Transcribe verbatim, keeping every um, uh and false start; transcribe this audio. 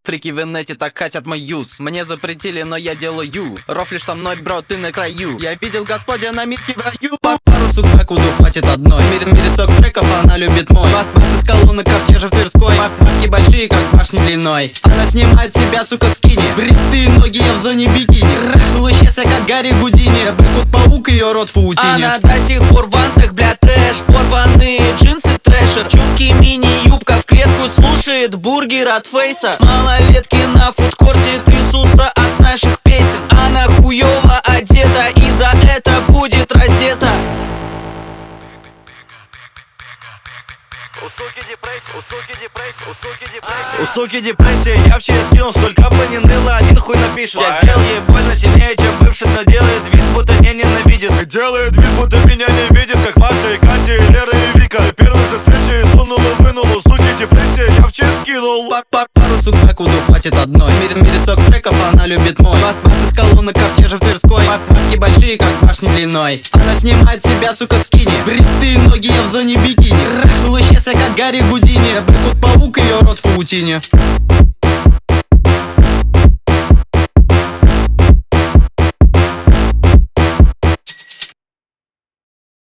Фрики в инете так хотят мой юз. Мне запретили, но я делаю. Рофлишь со мной, бро, ты на краю. Я видел Господя на митке в раю. Пару сук покуду хватит одной. Мир, мирисок треков, она любит мой. Бас из колонны картежа в Тверской. Папки большие, как башни длиной. Она снимает с себя, сука, скини. Бритые ноги, я в зоне бикини. Улыбчився, как Гарри Гудини. Бэкут-паук, ее рот в паутине. Она до сих пор в вансах, бля, трэш. Порванные джинсы, трэшер. Чулки, мини-юбка в клетку. Слушает бургер от Фейса. Малолетки на фудкорте трясутся от наших песен. Она хуёво одета и за это будет раздета. У суки депрессия, у суки депрессия, у суки депрессия. У суки депрессия, я в ЧС скинул, сколько бы ни ныло, один хуй напишет. Я сделал ей больно сильнее, чем бывший, но делает вид, будто не ненавидит. И делает вид, будто меня не видит, как Маша и Катя, и Лера и Вика. Первой же встречи и сунула, вынула, у суки депрессия, я в ЧС скинул. Пар -пар Пару сук покуду хватит одной. Мир, мирисок треков, она любит мой. Бас из колонны картежа в Тверской. Папки большие, как башни длиной. Она снимает с себя, сука, скини. Бритые ноги, я в зоне бикини. Улыбчився, как Гарри Гудини. Бэкут-паук, ее рот в паутине.